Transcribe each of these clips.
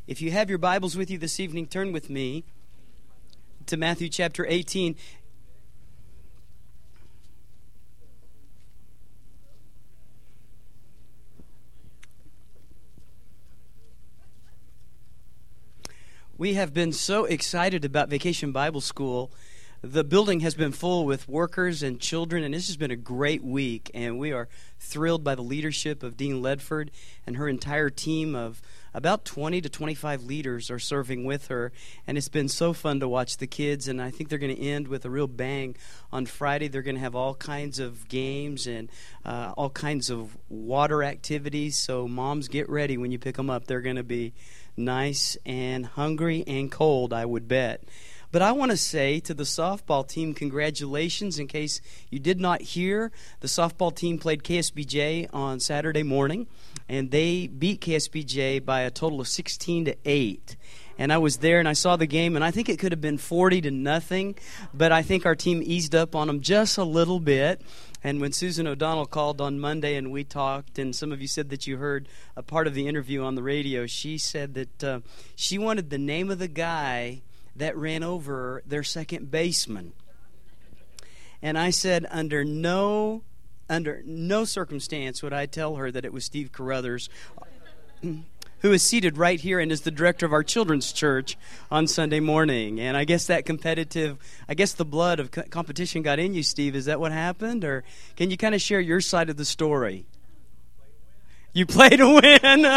If you have your Bibles with you this evening, turn with me to Matthew chapter 18. We have been so excited about Vacation Bible School. The building has been full with workers and children, and this has been a great week. And we are thrilled by the leadership of Dean Ledford and her entire team of about 20 to 25 leaders are serving with her. And it's been so fun to watch the kids, and I think they're going to end with a real bang. On Friday, they're going to have all kinds of games and all kinds of water activities. So moms, get ready when you pick them up. They're going to be nice and hungry and cold, I would bet. But I want to say to the softball team, congratulations. In case you did not hear, the softball team played KSBJ on Saturday morning, and they beat KSBJ by a total of 16-8. And I was there, and I saw the game, and I think it could have been 40-0, but I think our team eased up on them just a little bit. And when Susan O'Donnell called on Monday and we talked, and some of you said that you heard a part of the interview on the radio, she said that she wanted the name of the guy that ran over their second baseman. And I said, under no circumstance would I tell her that it was Steve Carruthers, who is seated right here and is the director of our children's church on Sunday morning. And I guess the blood of competition got in you, Steve. Is that what happened? Or can you kind of share your side of the story? You play to win.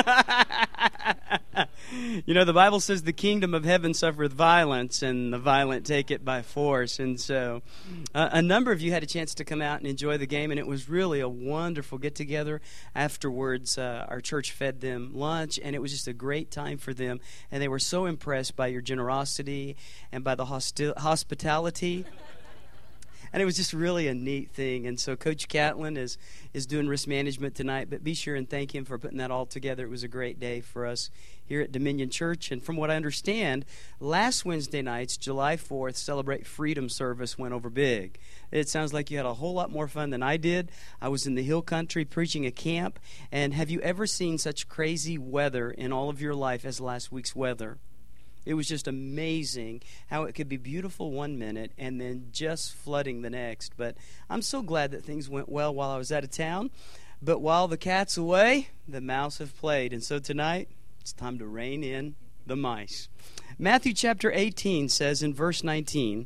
You know, the Bible says the kingdom of heaven suffereth violence, and the violent take it by force. And so a number of you had a chance to come out and enjoy the game, and it was really a wonderful get-together. Afterwards, our church fed them lunch, and it was just a great time for them. And they were so impressed by your generosity and by the hospitality. And it was just really a neat thing. And so Coach Catlin is doing risk management tonight, but be sure and thank him for putting that all together. It was a great day for us here at Dominion Church. And from what I understand, last Wednesday night's July 4th Celebrate Freedom service went over big. It sounds like you had a whole lot more fun than I did. I was in the hill country preaching a camp. And have you ever seen such crazy weather in all of your life as last week's weather? It was just amazing how it could be beautiful one minute and then just flooding the next. But I'm so glad that things went well while I was out of town. But while the cat's away, the mouse have played. And so tonight, it's time to rein in the mice. Matthew chapter 18 says in verse 19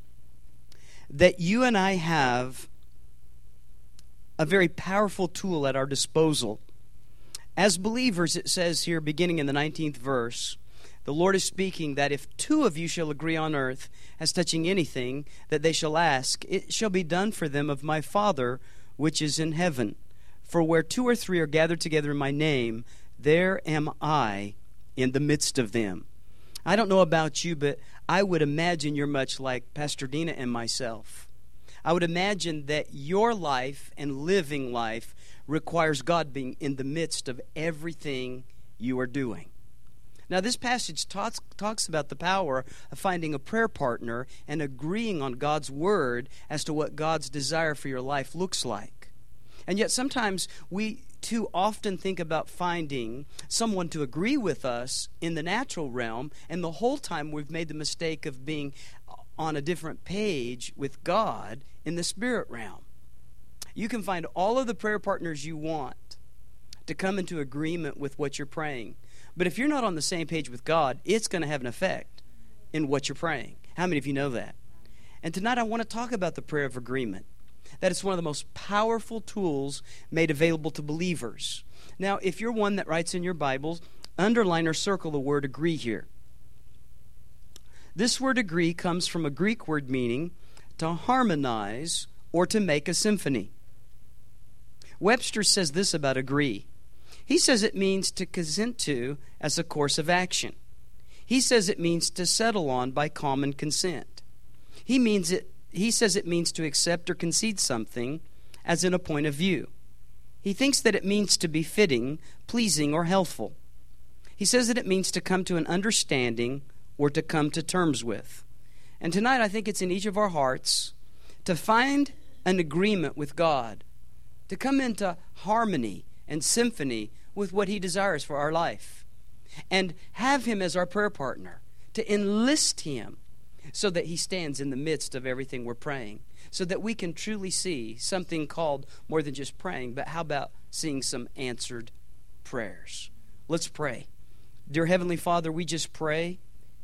that you and I have a very powerful tool at our disposal. As believers, it says here, beginning in the 19th verse, the Lord is speaking that if two of you shall agree on earth as touching anything that they shall ask, it shall be done for them of my Father which is in heaven. For where two or three are gathered together in my name, there am I in the midst of them. I don't know about you, but I would imagine you're much like Pastor Dina and myself. I would imagine that your life and living life requires God being in the midst of everything you are doing. Now, this passage talks about the power of finding a prayer partner and agreeing on God's word as to what God's desire for your life looks like. And yet sometimes we too often think about finding someone to agree with us in the natural realm, and the whole time we've made the mistake of being on a different page with God in the spirit realm. You can find all of the prayer partners you want to come into agreement with what you're praying. But if you're not on the same page with God, it's going to have an effect in what you're praying. How many of you know that? And tonight I want to talk about the prayer of agreement. That it's one of the most powerful tools made available to believers. Now, if you're one that writes in your Bibles, underline or circle the word agree here. This word agree comes from a Greek word meaning to harmonize or to make a symphony. Webster says this about agree. He says it means to consent to as a course of action. He says it means to settle on by common consent. He says it means to accept or concede something as in a point of view. He thinks that it means to be fitting, pleasing, or healthful. He says that it means to come to an understanding or to come to terms with. And tonight I think it's in each of our hearts to find an agreement with God, to come into harmony and symphony with what He desires for our life. and have him as our prayer partner, to enlist him so that he stands in the midst of everything we're praying, so that we can truly see something called more than just praying, but how about seeing some answered prayers? Let's pray. Dear Heavenly Father, we just pray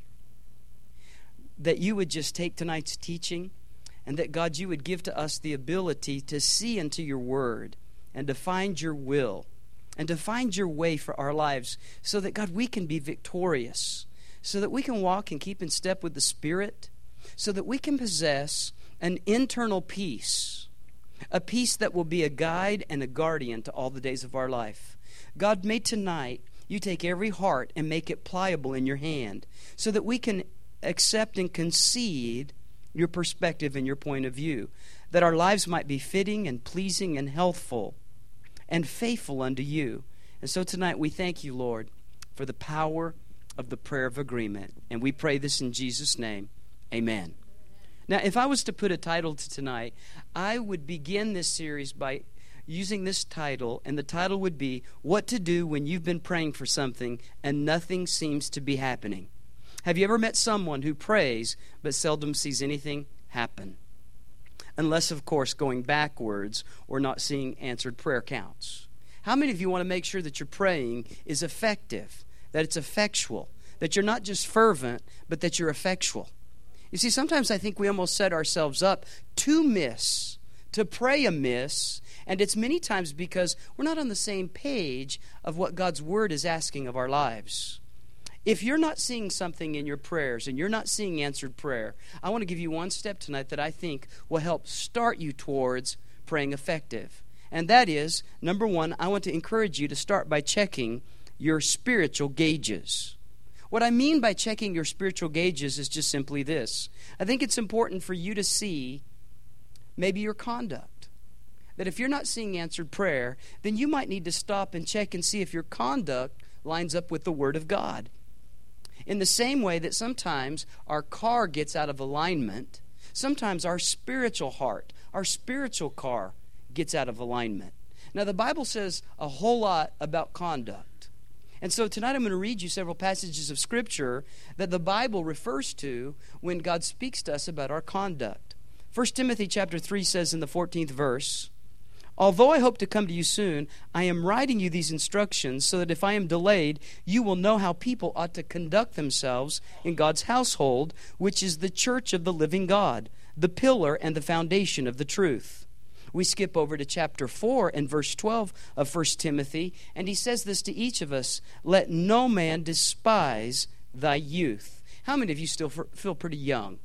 that you would just take tonight's teaching, and that, God, you would give to us the ability to see into your word and to find your will and to find your way for our lives, so that, God, we can be victorious, so that we can walk and keep in step with the Spirit, so that we can possess an internal peace, a peace that will be a guide and a guardian to all the days of our life. God, may tonight you take every heart and make it pliable in your hand, so that we can accept and concede your perspective and your point of view, that our lives might be fitting and pleasing and healthful and faithful unto you. And so tonight we thank you, Lord, for the power of the prayer of agreement. And we pray this in Jesus' name. Amen. Now, if I was to put a title to tonight, I would begin this series by using this title, and the title would be, What to Do When You've Been Praying for Something and Nothing Seems to Be Happening. Have you ever met someone who prays but seldom sees anything happen? Unless, of course, going backwards or not seeing answered prayer counts. How many of you want to make sure that your praying is effective, that it's effectual, that you're not just fervent, but that you're effectual? You see, sometimes I think we almost set ourselves up to miss, to pray amiss, and it's many times because we're not on the same page of what God's Word is asking of our lives. If you're not seeing something in your prayers and you're not seeing answered prayer, I want to give you one step tonight that I think will help start you towards praying effective. And that is, number one, I want to encourage you to start by checking your spiritual gauges. What I mean by checking your spiritual gauges is just simply this. I think it's important for you to see maybe your conduct. That if you're not seeing answered prayer, then you might need to stop and check and see if your conduct lines up with the Word of God. In the same way that sometimes our car gets out of alignment, sometimes our spiritual heart, our spiritual car gets out of alignment. Now, the Bible says a whole lot about conduct. And so tonight I'm going to read you several passages of Scripture that the Bible refers to when God speaks to us about our conduct. 1 Timothy chapter 3 says in the 14th verse, Although I hope to come to you soon, I am writing you these instructions so that if I am delayed, you will know how people ought to conduct themselves in God's household, which is the church of the living God, the pillar and the foundation of the truth. We skip over to chapter 4 and verse 12 of 1 Timothy, and he says this to each of us, Let no man despise thy youth. How many of you still feel pretty young?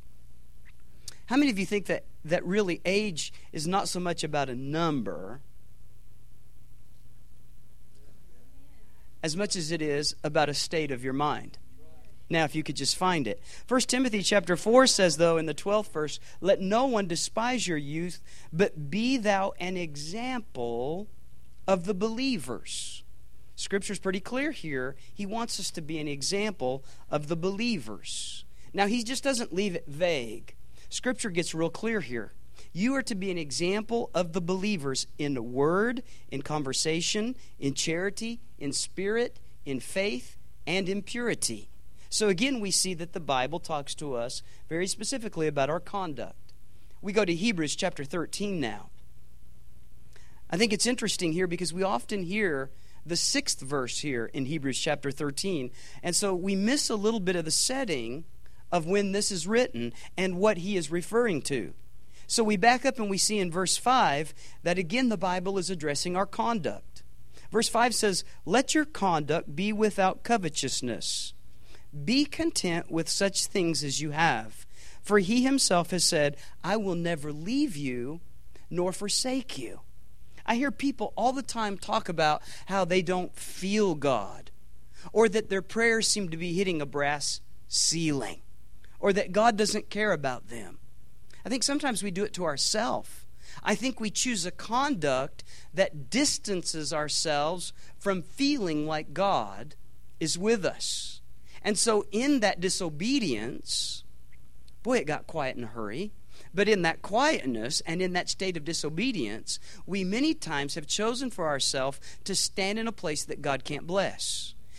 How many of you think that really age is not so much about a number as much as it is about a state of your mind? Now, if you could just find it. 1 Timothy chapter 4 says, though, in the 12th verse, Let no one despise your youth, but be thou an example of the believers. Scripture's pretty clear here. He wants us to be an example of the believers. Now, he just doesn't leave it vague. Scripture gets real clear here. You are to be an example of the believers in word, in conversation, in charity, in spirit, in faith, and in purity. So again, we see that the Bible talks to us very specifically about our conduct. We go to Hebrews chapter 13 now. I think it's interesting here because we often hear the 6th verse here in Hebrews chapter 13. And so we miss a little bit of the setting of when this is written and what he is referring to. So we back up and we see in verse 5 that again the Bible is addressing our conduct. Verse 5 says, Let your conduct be without covetousness. Be content with such things as you have. For he himself has said, I will never leave you nor forsake you. I hear people all the time talk about how they don't feel God, or that their prayers seem to be hitting a brass ceiling, or that God doesn't care about them. I think sometimes we do it to ourselves. I think we choose a conduct that distances ourselves from feeling like God is with us. And so in that disobedience, boy, it got quiet in a hurry. But in that quietness and in that state of disobedience, we many times have chosen for ourselves to stand in a place that God can't bless.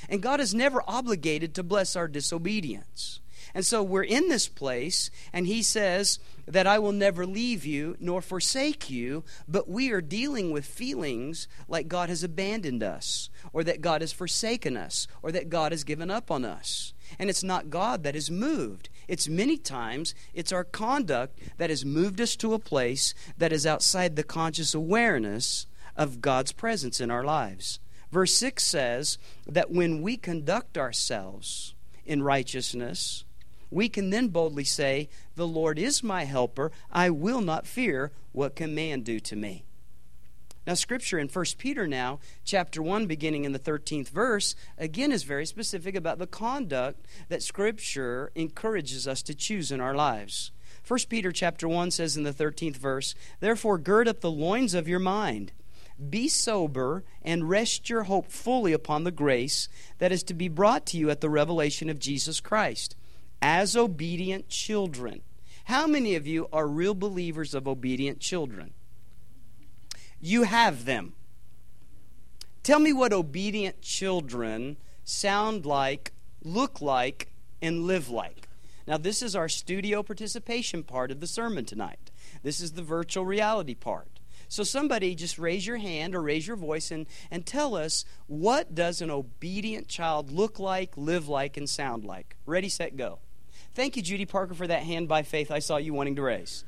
And God is never obligated to bless our disobedience. And so we're in this place, and he says that I will never leave you nor forsake you, but we are dealing with feelings like God has abandoned us, or that God has forsaken us, or that God has given up on us. And it's not God that is moved. It's many times, it's our conduct that has moved us to a place that is outside the conscious awareness of God's presence in our lives. Verse 6 says that when we conduct ourselves in righteousness, we can then boldly say, the Lord is my helper. I will not fear. What can man do to me? Now, Scripture in 1 Peter now, chapter 1, beginning in the 13th verse, again is very specific about the conduct that Scripture encourages us to choose in our lives. 1 Peter chapter 1 says in the 13th verse, therefore gird up the loins of your mind. Be sober and rest your hope fully upon the grace that is to be brought to you at the revelation of Jesus Christ. As obedient children. How many of you are real believers of obedient children? You have them. Tell me what obedient children sound like, look like, and live like. Now, this is our studio participation part of the sermon tonight. This is the virtual reality part. So somebody just raise your hand or raise your voice and tell us, what does an obedient child look like, live like, and sound like? Ready, set, go. Thank you, Judy Parker, for that hand by faith I saw you wanting to raise.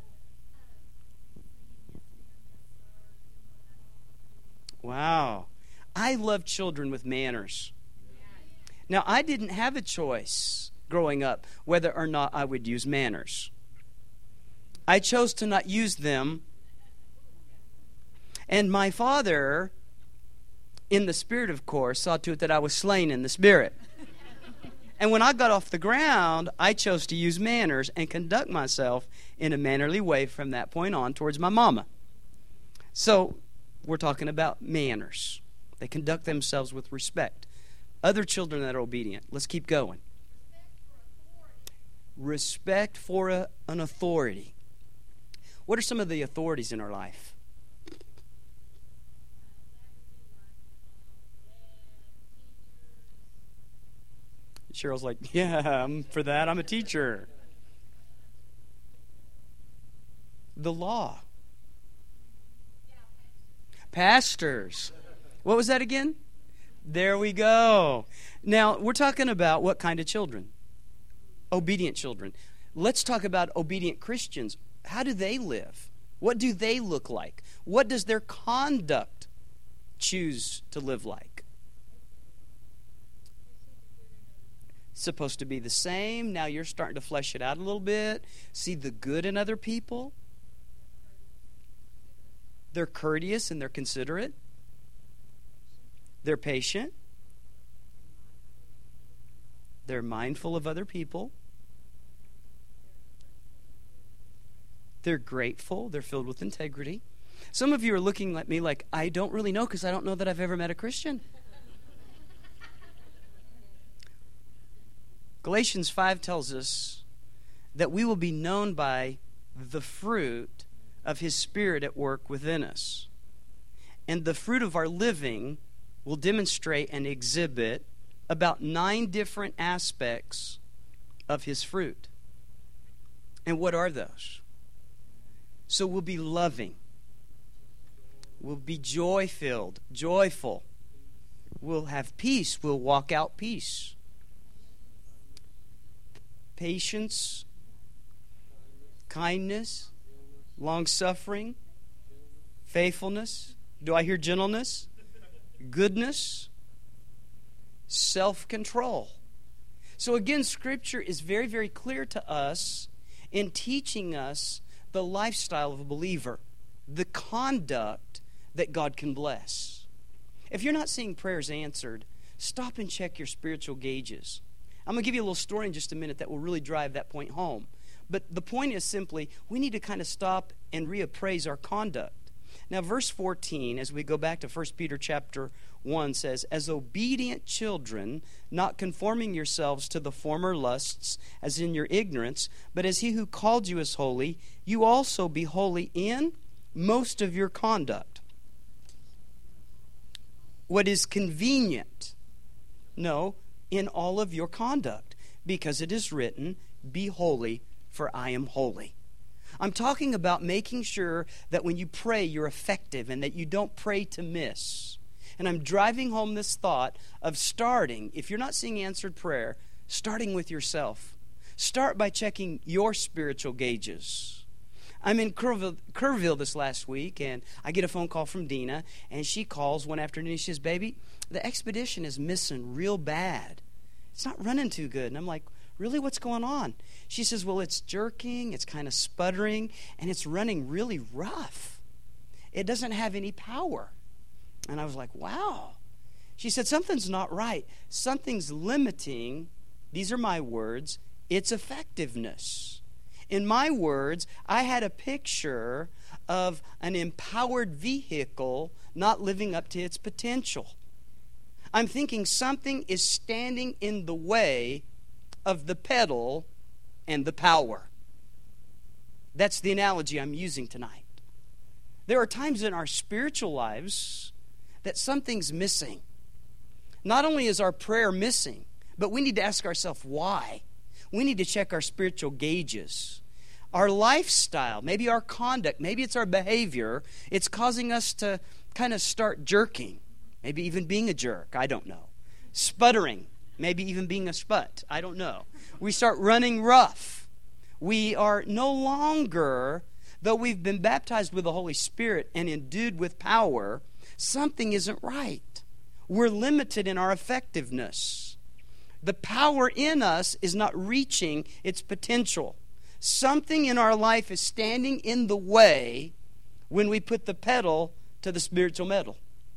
Wow. I love children with manners. Now, I didn't have a choice growing up whether or not I would use manners. I chose to not use them. And my father, in the spirit, of course, saw to it that I was slain in the spirit. And when I got off the ground, I chose to use manners and conduct myself in a mannerly way from that point on towards my mama. So we're talking about manners. They conduct themselves with respect. Other children that are obedient. Let's keep going. Respect for an authority. What are some of the authorities in our life? Cheryl's like, yeah, for that, I'm a teacher. The law. Pastors. What was that again? There we go. Now, we're talking about what kind of children? Obedient children. Let's talk about obedient Christians. How do they live? What do they look like? What does their conduct choose to live like? Supposed to be the same. Now you're starting to flesh it out a little bit. See the good in other people. They're courteous and they're considerate. They're patient. They're mindful of other people. They're grateful. They're filled with integrity. Some of you are looking at me like, I don't really know because I don't know that I've ever met a Christian. Galatians 5 tells us that we will be known by the fruit of His Spirit at work within us. And the fruit of our living will demonstrate and exhibit about 9 different aspects of His fruit. And what are those? So we'll be loving. We'll be joy-filled, joyful. We'll have peace. We'll walk out peace. Patience, kindness, long-suffering, faithfulness. Do I hear gentleness? Goodness, self-control. So again, Scripture is very, very clear to us in teaching us the lifestyle of a believer, the conduct that God can bless. If you're not seeing prayers answered, stop and check your spiritual gauges. I'm going to give you a little story in just a minute that will really drive that point home. But the point is simply, we need to kind of stop and reappraise our conduct. Now, verse 14, as we go back to 1 Peter chapter 1, says, as obedient children, not conforming yourselves to the former lusts, as in your ignorance, but as He who called you is holy, you also be holy in most of your conduct. What is convenient No, in all of your conduct, because it is written, be holy, for I am holy. I'm talking about making sure that when you pray, you're effective and that you don't pray to miss. And I'm driving home this thought of starting, if you're not seeing answered prayer, starting with yourself. Start by checking your spiritual gauges. I'm in Kerrville this last week, and I get a phone call from Dina, and she calls one afternoon. She says, baby, the expedition is missing real bad. It's not running too good. And I'm like, really, what's going on? She says, well, it's jerking, it's kind of sputtering, and it's running really rough. It doesn't have any power. And I was like, wow. She said, something's not right. Something's limiting, these are my words, its effectiveness. In my words, I had a picture of an empowered vehicle not living up to its potential. I'm thinking something is standing in the way of the pedal and the power. That's the analogy I'm using tonight. There are times in our spiritual lives that something's missing. Not only is our prayer missing, but we need to ask ourselves why. We need to check our spiritual gauges. Our lifestyle, maybe our conduct, maybe it's our behavior, it's causing us to kind of start jerking. Maybe even being a jerk, I don't know. Sputtering, maybe even being a sput, I don't know. We start running rough. We are no longer, though we've been baptized with the Holy Spirit and endued with power, something isn't right. We're limited in our effectiveness. The power in us is not reaching its potential. Something in our life is standing in the way when we put the pedal to the spiritual metal.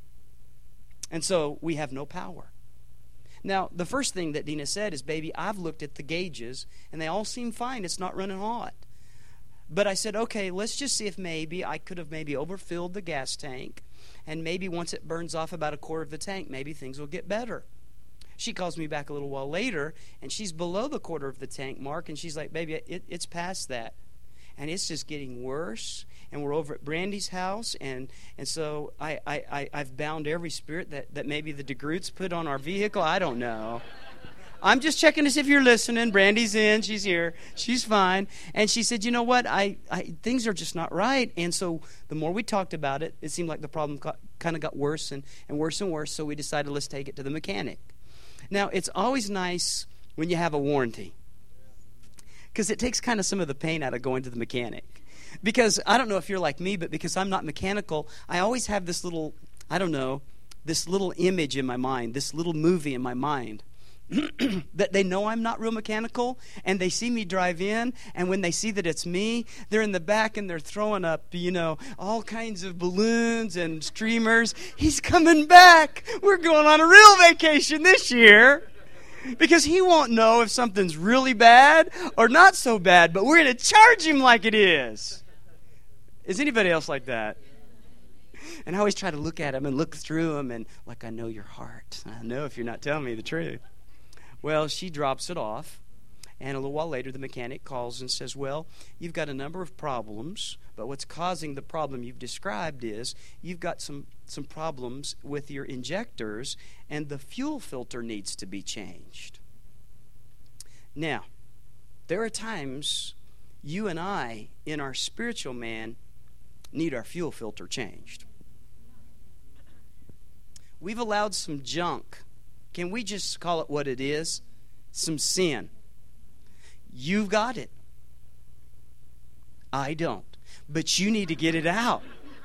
And so we have no power. Now, the first thing that Dina said is, baby, I've looked at the gauges, and they all seem fine. It's not running hot. But I said, okay, let's just see if maybe I could have maybe overfilled the gas tank, and maybe once it burns off about a quarter of the tank, maybe things will get better. She calls me back a little while later, and she's below the quarter of the tank mark, and she's like, baby, it's past that. And it's just getting worse. And we're over at Brandy's house, and so I've bound every spirit that maybe the DeGroots put on our vehicle. I don't know. I'm just checking to see if you're listening. Brandy's in. She's here. She's fine. And she said, you know what? Things are just not right. And so the more we talked about it, it seemed like the problem kind of got worse and worse and worse. So we decided, let's take it to the mechanic. Now, it's always nice when you have a warranty, because it takes kind of some of the pain out of going to the mechanic. Because I don't know if you're like me, but because I'm not mechanical, I always have this little, this little image in my mind, this little movie in my mind, that they know I'm not real mechanical, and they see me drive in, and when they see that it's me, they're in the back and they're throwing up, all kinds of balloons and streamers. He's coming back. We're going on a real vacation this year. Because he won't know if something's really bad or not so bad, but we're going to charge him like it is. Is anybody else like that? And I always try to look at him and look through him and like, I know your heart. I know if you're not telling me the truth. Well, she drops it off, and a little while later the mechanic calls and says, well, you've got a number of problems, but what's causing the problem you've described is you've got some problems with your injectors, and the fuel filter needs to be changed. Now, there are times you and I, in our spiritual man, need our fuel filter changed. We've allowed some junk. Can we just call it what it is? Some sin. You've got it. I don't. But you need to get it out.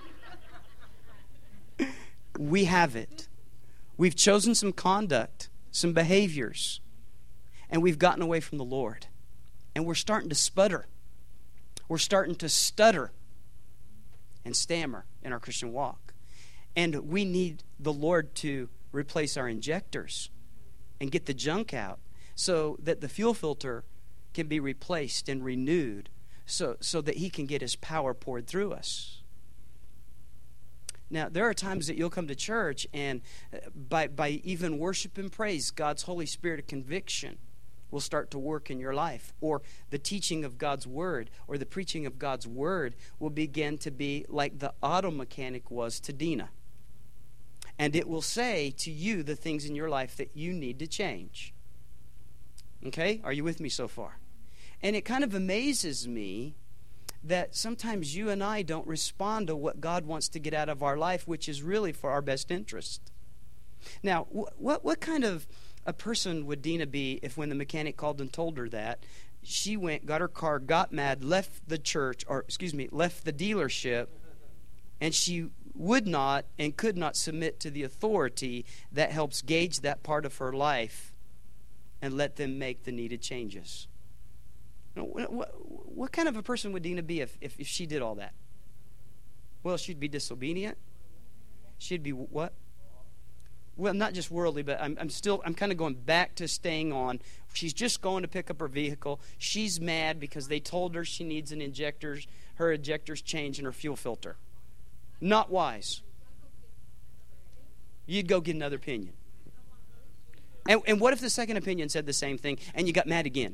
We have it. We've chosen some conduct, some behaviors, and we've gotten away from the Lord. And we're starting to sputter. We're starting to stutter and stammer in our Christian walk. And we need the Lord to replace our injectors and get the junk out so that the fuel filter can be replaced and renewed so that he can get his power poured through us. Now, there are times that you'll come to church and by even worship and praise, God's Holy Spirit of conviction will start to work in your life. Or the teaching of God's Word or the preaching of God's Word will begin to be like the auto mechanic was to Dina. And it will say to you the things in your life that you need to change. Okay? Are you with me so far? And it kind of amazes me that sometimes you and I don't respond to what God wants to get out of our life, which is really for our best interest. Now, what kind of a person would Dina be if when the mechanic called and told her that, she went, got her car, got mad, left the dealership, and she would not and could not submit to the authority that helps gauge that part of her life and let them make the needed changes? What kind of a person would Dina be if she did all that? Well, she'd be disobedient. She'd be what? Well, not just worldly, but I'm kind of going back to staying on. She's just going to pick up her vehicle. She's mad because they told her she needs her ejector's changed and her fuel filter. Not wise. You'd go get another opinion. And what if the second opinion said the same thing and you got mad again?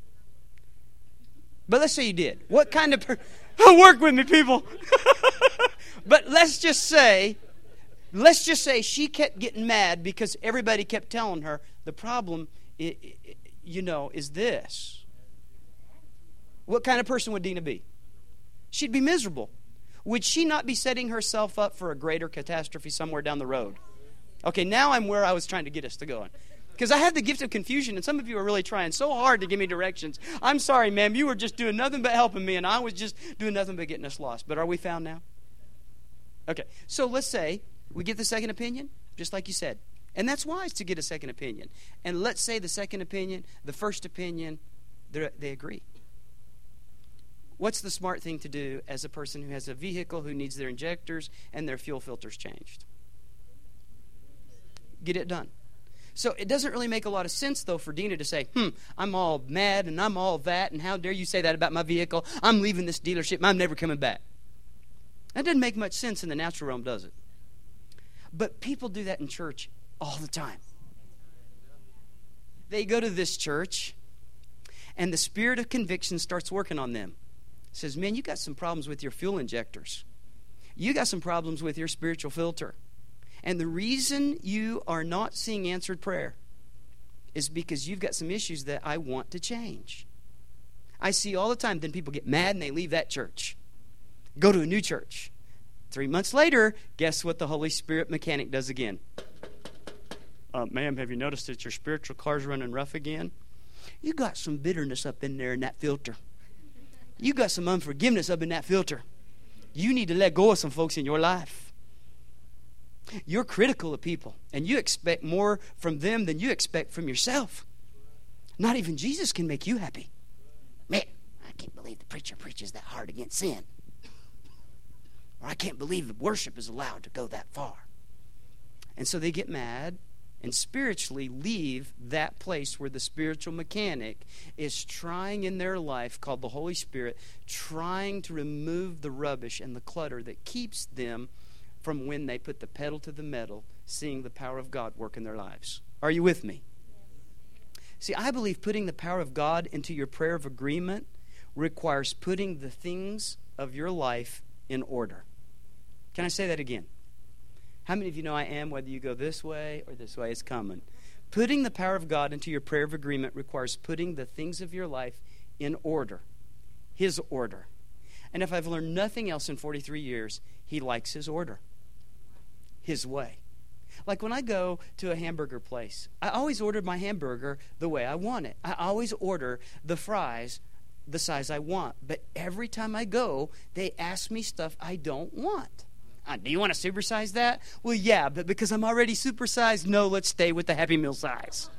But let's say you did. What kind of work with me, people. But let's just say she kept getting mad because everybody kept telling her the problem, is this. What kind of person would Dina be? She'd be miserable. Would she not be setting herself up for a greater catastrophe somewhere down the road? Okay, now I'm where I was trying to get us to go. Because I have the gift of confusion, and some of you are really trying so hard to give me directions. I'm sorry, ma'am, you were just doing nothing but helping me, and I was just doing nothing but getting us lost. But are we found now? Okay, so let's say we get the second opinion, just like you said. And that's wise to get a second opinion. And let's say the second opinion, the first opinion, they agree. What's the smart thing to do as a person who has a vehicle who needs their injectors and their fuel filters changed? Get it done. So it doesn't really make a lot of sense, though, for Dina to say, I'm all mad and I'm all that, and how dare you say that about my vehicle? I'm leaving this dealership and I'm never coming back. That doesn't make much sense in the natural realm, does it? But people do that in church all the time. They go to this church, and the spirit of conviction starts working on them. It says, man, you got some problems with your fuel injectors. You got some problems with your spiritual filter. And the reason you are not seeing answered prayer is because you've got some issues that I want to change. I see all the time, then people get mad and they leave that church. Go to a new church. 3 months later, guess what the Holy Spirit mechanic does again? Ma'am, have you noticed that your spiritual car's running rough again? You got some bitterness up in there in that filter. You got some unforgiveness up in that filter. You need to let go of some folks in your life. You're critical of people, and you expect more from them than you expect from yourself. Not even Jesus can make you happy. Man, I can't believe the preacher preaches that hard against sin. Or I can't believe the worship is allowed to go that far. And so they get mad and spiritually leave that place where the spiritual mechanic is trying in their life, called the Holy Spirit, trying to remove the rubbish and the clutter that keeps them from when they put the pedal to the metal, seeing the power of God work in their lives. Are you with me? See, I believe putting the power of God into your prayer of agreement requires putting the things of your life in order. Can I say that again? How many of you know I am, whether you go this way or this way, it's coming. Putting the power of God into your prayer of agreement requires putting the things of your life in order. His order. And if I've learned nothing else in 43 years, He likes His order. His way. Like when I go to a hamburger place, I always order my hamburger the way I want it. I always order the fries the size I want. But every time I go, they ask me stuff I don't want. Do you want to supersize that? Well, yeah, but because I'm already supersized, no, let's stay with the Happy Meal size.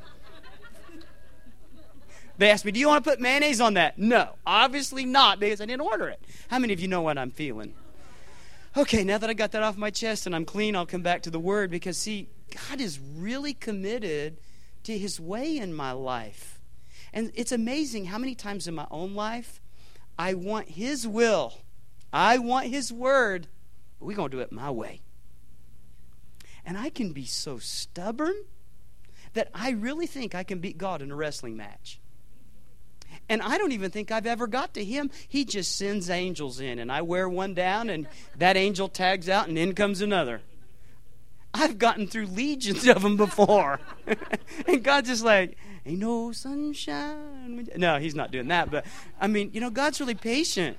They asked me, do you want to put mayonnaise on that? No, obviously not, because I didn't order it. How many of you know what I'm feeling? Okay, now that I got that off my chest and I'm clean, I'll come back to the Word, because, see, God is really committed to His way in my life. And it's amazing how many times in my own life I want His will. I want His Word. But we're going to do it my way. And I can be so stubborn that I really think I can beat God in a wrestling match. And I don't even think I've ever got to Him. He just sends angels in, and I wear one down, and that angel tags out, and in comes another. I've gotten through legions of them before. And God's just like, ain't no sunshine. No, he's not doing that. But, I mean, God's really patient.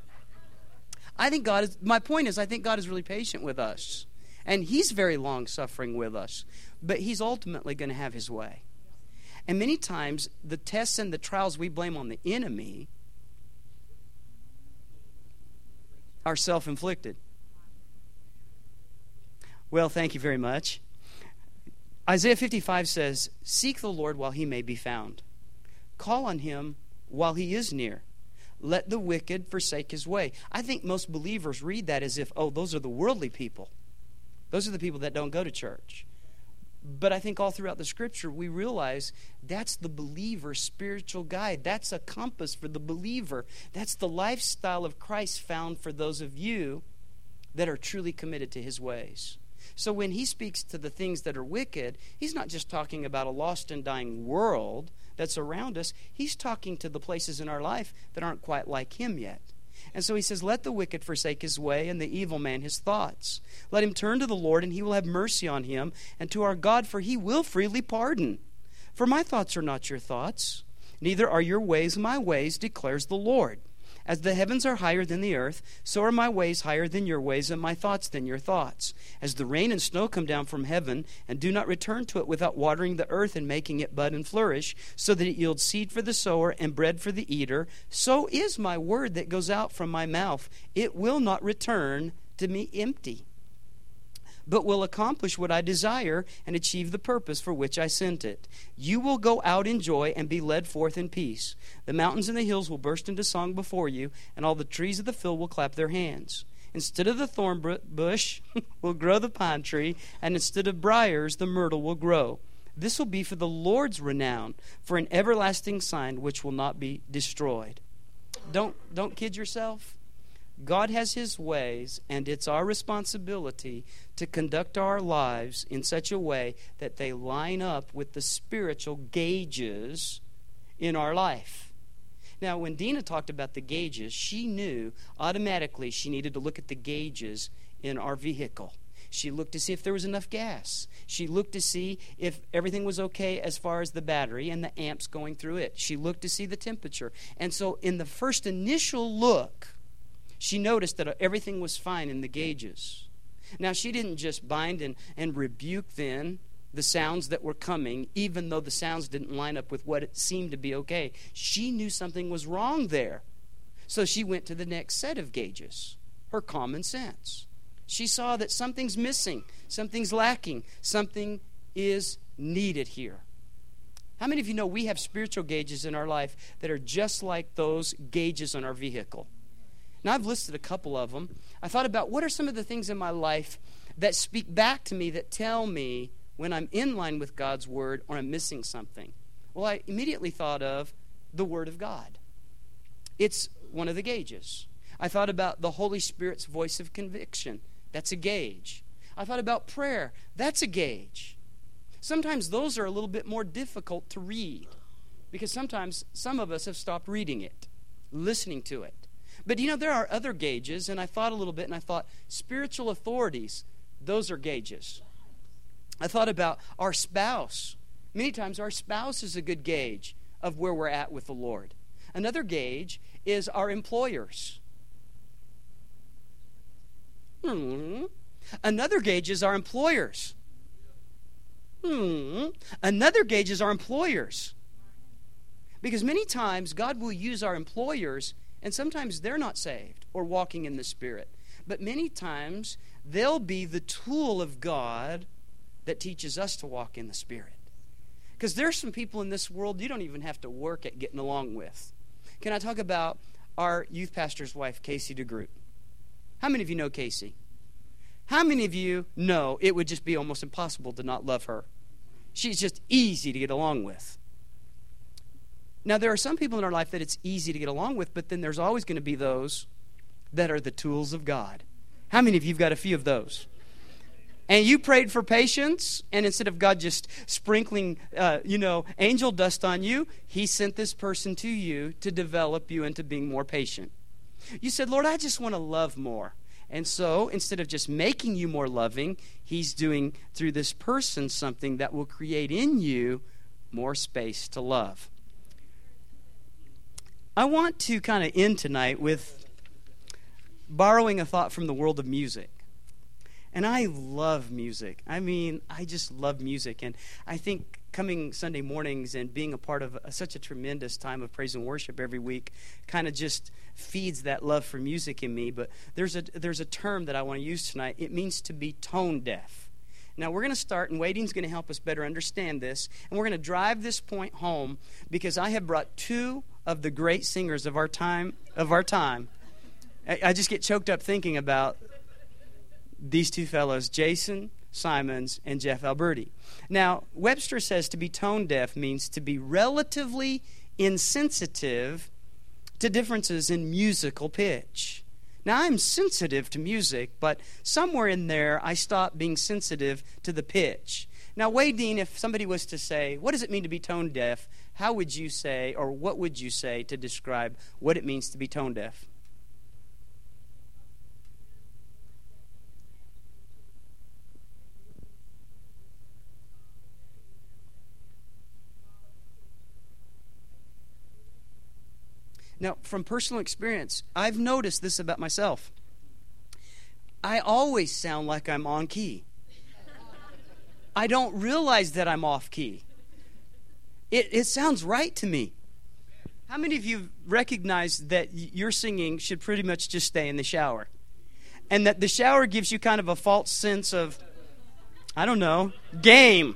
My point is, I think God is really patient with us. And he's very long-suffering with us. But he's ultimately going to have his way. And many times, the tests and the trials we blame on the enemy are self-inflicted. Well, thank you very much. Isaiah 55 says, seek the Lord while he may be found. Call on him while he is near. Let the wicked forsake his way. I think most believers read that as if, oh, those are the worldly people. Those are the people that don't go to church. But I think all throughout the Scripture, we realize that's the believer's spiritual guide. That's a compass for the believer. That's the lifestyle of Christ found for those of you that are truly committed to his ways. So when he speaks to the things that are wicked, he's not just talking about a lost and dying world that's around us. He's talking to the places in our life that aren't quite like him yet. And so he says, let the wicked forsake his way and the evil man his thoughts. Let him turn to the Lord, and he will have mercy on him, and to our God, for he will freely pardon. For my thoughts are not your thoughts, neither are your ways my ways, declares the Lord. As the heavens are higher than the earth, so are my ways higher than your ways, and my thoughts than your thoughts. As the rain and snow come down from heaven, and do not return to it without watering the earth and making it bud and flourish, so that it yields seed for the sower and bread for the eater, so is my word that goes out from my mouth. It will not return to me empty, but will accomplish what I desire and achieve the purpose for which I sent it. You will go out in joy and be led forth in peace. The mountains and the hills will burst into song before you, and all the trees of the field will clap their hands. Instead of the thorn bush will grow the pine tree, and instead of briars the myrtle will grow. This will be for the Lord's renown, for an everlasting sign which will not be destroyed. Don't kid yourself. God has his ways, and it's our responsibility to conduct our lives in such a way that they line up with the spiritual gauges in our life. Now, when Dina talked about the gauges, she knew automatically she needed to look at the gauges in our vehicle. She looked to see if there was enough gas. She looked to see if everything was okay as far as the battery and the amps going through it. She looked to see the temperature. And so in the first initial look, she noticed that everything was fine in the gauges. Now, she didn't just bind and rebuke then the sounds that were coming, even though the sounds didn't line up with what it seemed to be okay. She knew something was wrong there. So she went to the next set of gauges, her common sense. She saw that something's missing, something's lacking, something is needed here. How many of you know we have spiritual gauges in our life that are just like those gauges on our vehicle? Now, I've listed a couple of them. I thought about what are some of the things in my life that speak back to me, that tell me when I'm in line with God's Word or I'm missing something. Well, I immediately thought of the Word of God. It's one of the gauges. I thought about the Holy Spirit's voice of conviction. That's a gauge. I thought about prayer. That's a gauge. Sometimes those are a little bit more difficult to read because sometimes some of us have stopped reading it, listening to it. But there are other gauges, and I thought a little bit, and I thought spiritual authorities, those are gauges. I thought about our spouse. Many times our spouse is a good gauge of where we're at with the Lord. Another gauge is our employers. Another gauge is our employers. Another gauge is our employers. Because many times God will use our employers, and sometimes they're not saved or walking in the Spirit. But many times they'll be the tool of God that teaches us to walk in the Spirit. Because there's some people in this world you don't even have to work at getting along with. Can I talk about our youth pastor's wife, Casey DeGroot? How many of you know Casey? How many of you know it would just be almost impossible to not love her? She's just easy to get along with. Now, there are some people in our life that it's easy to get along with, but then there's always going to be those that are the tools of God. How many of you have got a few of those? And you prayed for patience, and instead of God just sprinkling, angel dust on you, He sent this person to you to develop you into being more patient. You said, Lord, I just want to love more. And so instead of just making you more loving, he's doing through this person something that will create in you more space to love. I want to kind of end tonight with borrowing a thought from the world of music. And I love music. I mean, I just love music. And I think coming Sunday mornings and being a part of such a tremendous time of praise and worship every week kind of just feeds that love for music in me. But there's a term that I want to use tonight. It means to be tone deaf. Now, we're going to start, and Wading's going to help us better understand this. And we're going to drive this point home because I have brought two of the great singers of our time. I just get choked up thinking about these two fellows, Jason Simons and Jeff Alberti. Now, Webster says to be tone deaf means to be relatively insensitive to differences in musical pitch. Now, I'm sensitive to music, but somewhere in there I stopped being sensitive to the pitch. Now, Wading, if somebody was to say, what does it mean to be tone deaf? How would you say, or what would you say to describe what it means to be tone deaf? Now, from personal experience, I've noticed this about myself. I always sound like I'm on key. I don't realize that I'm off key. It sounds right to me. How many of you recognize that your singing should pretty much just stay in the shower? And that the shower gives you kind of a false sense of, I don't know, game.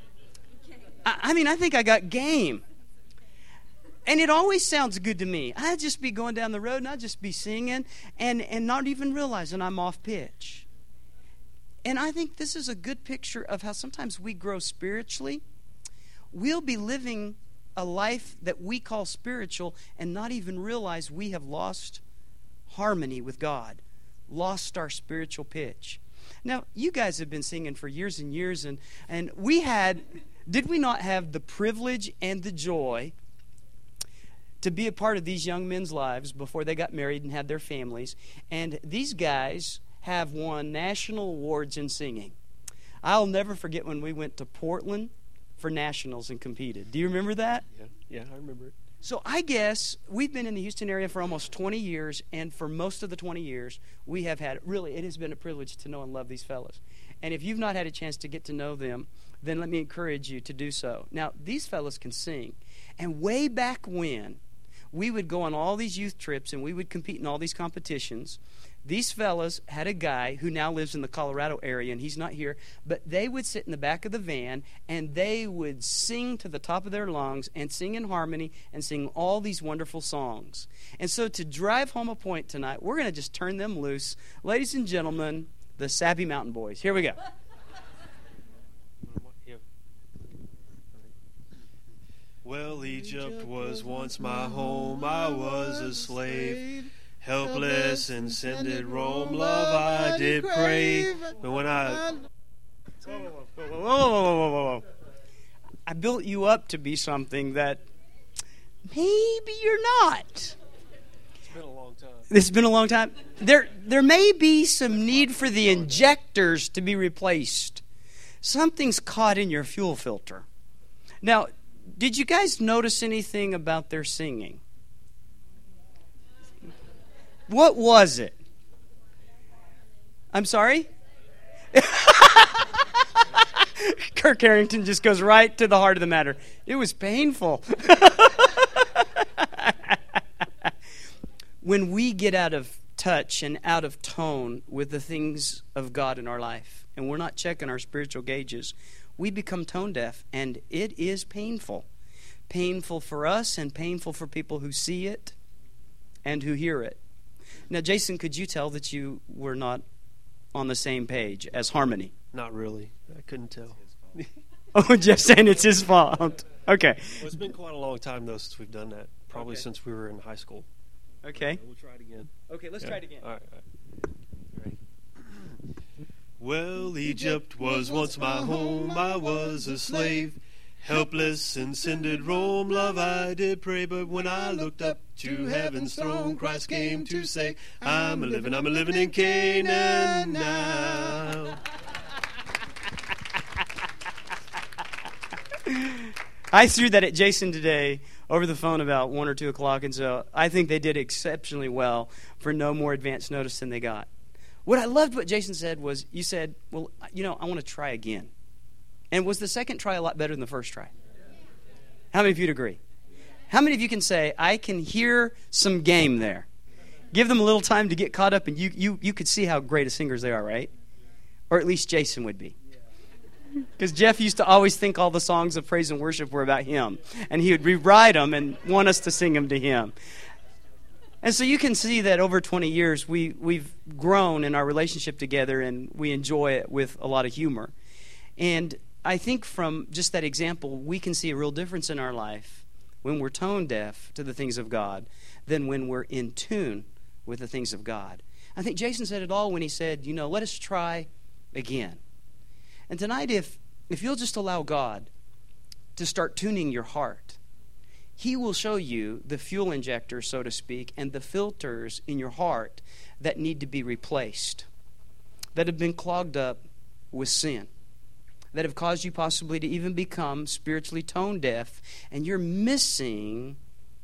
I mean, I think I got game. And it always sounds good to me. I'd just be going down the road and I'd just be singing and not even realizing I'm off pitch. And I think this is a good picture of how sometimes we grow spiritually. We'll be living a life that we call spiritual and not even realize we have lost harmony with God, lost our spiritual pitch. Now, you guys have been singing for years and years, and did we not have the privilege and the joy to be a part of these young men's lives before they got married and had their families? And these guys have won national awards in singing. I'll never forget when we went to Portland for nationals and competed. Do you remember that? Yeah, I remember it. So I guess we've been in the Houston area for almost 20 years, and for most of the 20 years, we have had, really, it has been a privilege to know and love these fellows. And if you've not had a chance to get to know them, then let me encourage you to do so. Now, these fellows can sing. And way back when, we would go on all these youth trips and we would compete in all these competitions. These fellas had a guy who now lives in the Colorado area, and he's not here, but they would sit in the back of the van and they would sing to the top of their lungs and sing in harmony and sing all these wonderful songs. And so to drive home a point tonight, we're going to just turn them loose. Ladies and gentlemen, the Sappy Mountain Boys. Here we go. Well, Egypt was once my home, I was a slave, helpless and sin did roam, love I did crave. But when Whoa. I built you up to be something that maybe you're not. It's been a long time. It's been a long time. There may be some need for the injectors to be replaced. Something's caught in your fuel filter. Now, did you guys notice anything about their singing? What was it? I'm sorry? Kirk Harrington just goes right to the heart of the matter. It was painful. When we get out of touch and out of tone with the things of God in our life, and we're not checking our spiritual gauges, we become tone deaf, and it is painful. Painful for us and painful for people who see it and who hear it. Now, Jason, could you tell that you were not on the same page as harmony? Not really. I couldn't tell. Oh, Jeff's saying it's his fault. Okay. Well, it's been quite a long time, though, since we've done that. Probably since we were in high school. Okay. We'll try it again. Okay, let's try it again. All right. Ready? Well, Egypt was once my home, I was a slave, Helpless and sin did roam, love I did pray, but when I looked up to heaven's throne, Christ came to say, I'm a living in Canaan now. I threw that at Jason today over the phone about 1 or 2 o'clock, and so I think they did exceptionally well for no more advance notice than they got. What I loved what Jason said was, you said, well, I want to try again. And was the second try a lot better than the first try? How many of you would agree? How many of you can say, I can hear some game there? Give them a little time to get caught up, and you could see how great of singers they are, right? Or at least Jason would be. Because Jeff used to always think all the songs of praise and worship were about him. And he would rewrite them and want us to sing them to him. And so you can see that over 20 years, we've grown in our relationship together, and we enjoy it with a lot of humor. And I think from just that example, we can see a real difference in our life when we're tone deaf to the things of God than when we're in tune with the things of God. I think Jason said it all when he said, let us try again. And tonight, if you'll just allow God to start tuning your heart, He will show you the fuel injector, so to speak, and the filters in your heart that need to be replaced, that have been clogged up with sin, that have caused you possibly to even become spiritually tone deaf, and you're missing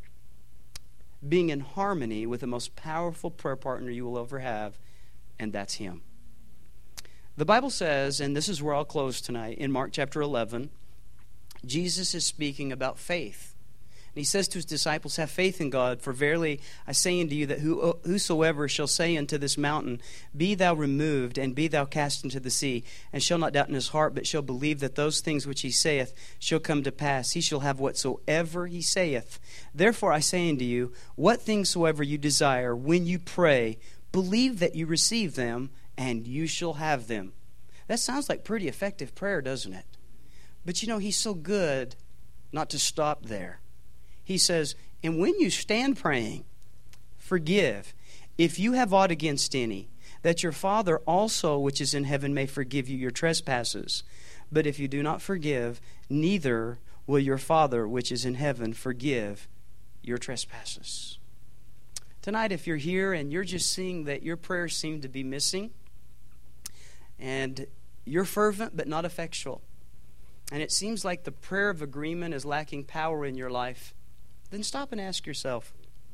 being in harmony with the most powerful prayer partner you will ever have, and that's Him. The Bible says, and this is where I'll close tonight, in Mark chapter 11, Jesus is speaking about faith. And He says to His disciples, have faith in God, for verily I say unto you that whosoever shall say unto this mountain, be thou removed, and be thou cast into the sea, and shall not doubt in his heart, but shall believe that those things which he saith shall come to pass, he shall have whatsoever he saith. Therefore I say unto you, what things soever you desire, when you pray, believe that you receive them, and you shall have them. That sounds like pretty effective prayer, doesn't it? But He's so good not to stop there. He says, and when you stand praying, forgive, if you have aught against any, that your Father also which is in heaven may forgive you your trespasses. But if you do not forgive, neither will your Father which is in heaven forgive your trespasses. Tonight, if you're here and you're just seeing that your prayers seem to be missing, and you're fervent but not effectual, and it seems like the prayer of agreement is lacking power in your life, then stop and ask yourself,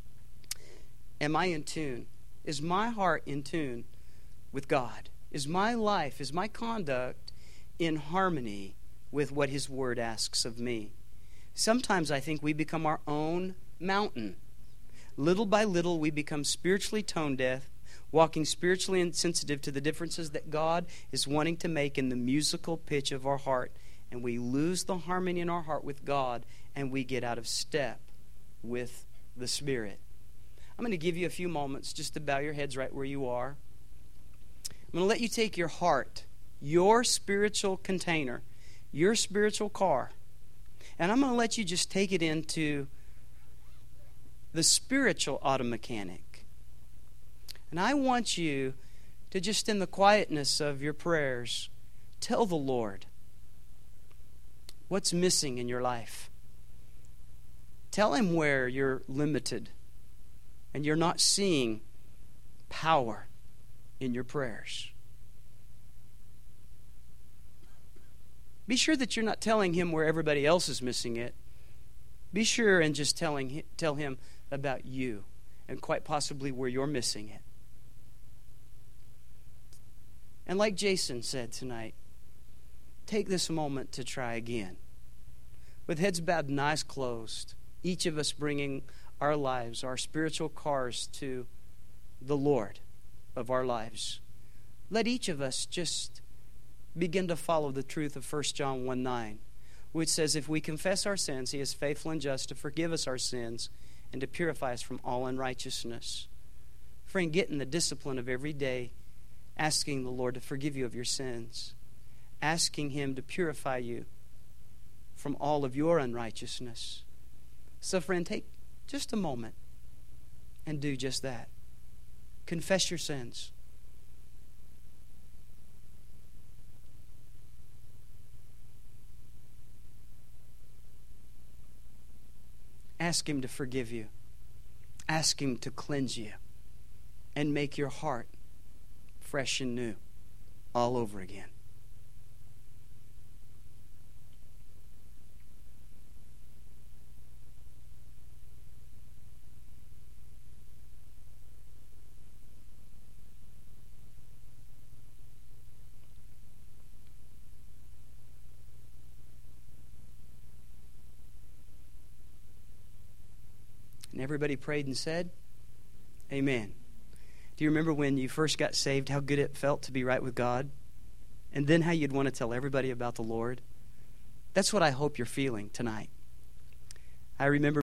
am I in tune? Is my heart in tune with God? Is my life, is my conduct in harmony with what His Word asks of me? Sometimes I think we become our own mountain. Little by little we become spiritually tone deaf, walking spiritually insensitive to the differences that God is wanting to make in the musical pitch of our heart. And we lose the harmony in our heart with God, and we get out of step with the Spirit. I'm going to give you a few moments just to bow your heads right where you are. I'm going to let you take your heart, your spiritual container, your spiritual car, and I'm going to let you just take it into the spiritual auto mechanic. And I want you to just in the quietness of your prayers, tell the Lord what's missing in your life. Tell Him where you're limited and you're not seeing power in your prayers. Be sure that you're not telling Him where everybody else is missing it. Be sure and just tell Him about you and quite possibly where you're missing it. And like Jason said tonight, take this moment to try again. With heads bowed and eyes closed, each of us bringing our lives, our spiritual cars to the Lord of our lives. Let each of us just begin to follow the truth of 1 John 1:9, which says, if we confess our sins, He is faithful and just to forgive us our sins and to purify us from all unrighteousness. Friend, get in the discipline of every day asking the Lord to forgive you of your sins, asking Him to purify you from all of your unrighteousness. So, friend, take just a moment and do just that. Confess your sins. Ask Him to forgive you. Ask Him to cleanse you and make your heart fresh and new all over again. And everybody prayed and said, Amen. Do you remember when you first got saved, how good it felt to be right with God? And then how you'd want to tell everybody about the Lord? That's what I hope you're feeling tonight. I remember